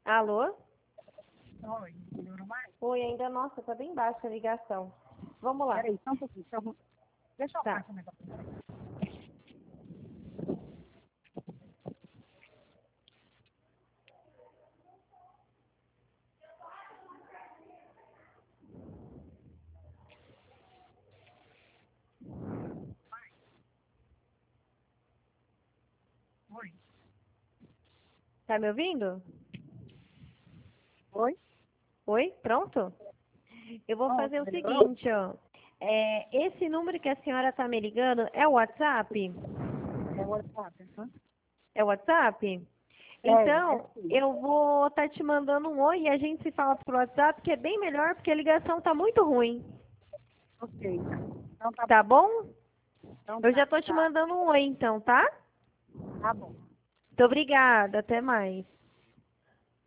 Alô? Oi, melhorou mais? Oi, ainda, nossa, tá bem baixa a ligação. Vamos lá. Peraí, só um pouquinho. Deixa eu Tá. passar o negócio. Oi. Tá me ouvindo? Oi? Oi, pronto? Eu vou Pronto, fazer o melhorou? seguinte, ó. Esse número que a senhora tá me ligando é o WhatsApp? É o WhatsApp, hã? É o WhatsApp? É Então, sim. eu vou estar te mandando um oi e a gente se fala pro WhatsApp, que é bem melhor, porque a ligação tá muito ruim. Ok, então. Então tá Tá bom. bom? Então Eu já tá, tô te tá. mandando um oi, então, tá? Tá bom. Muito obrigada. Até mais.